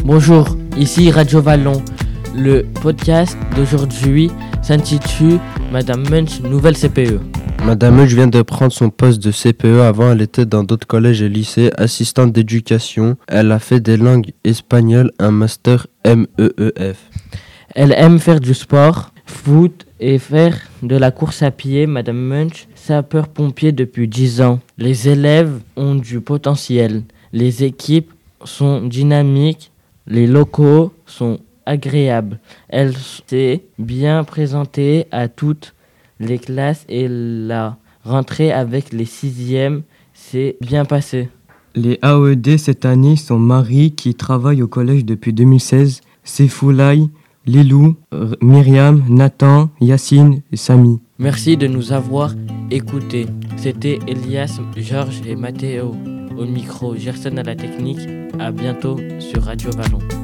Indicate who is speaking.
Speaker 1: Bonjour, ici Radio Vallon. Le podcast d'aujourd'hui s'intitule Madame Munch, nouvelle CPE.
Speaker 2: Madame Munch vient de prendre son poste de CPE. Avant, elle était dans d'autres collèges et lycées, assistante d'éducation. Elle a fait des langues espagnoles, un master MEEF.
Speaker 1: Elle aime faire du sport, foot et faire de la course à pied. Madame Munch, sapeur-pompier depuis 10 ans. Les élèves ont du potentiel. Les équipes sont dynamiques. Les locaux sont agréables. Elle s'est bien présentée à toutes les classes et la rentrée avec les 6e s'est bien passée.
Speaker 3: Les AED cette année sont Marie qui travaille au collège depuis 2016, Sefoulaï, Lilou, Myriam, Nathan, Yacine et Samy.
Speaker 1: Merci de nous avoir écoutés. C'était Elias, Georges et Mathéo au micro, Gerson à la technique. À bientôt sur Radio Vallon.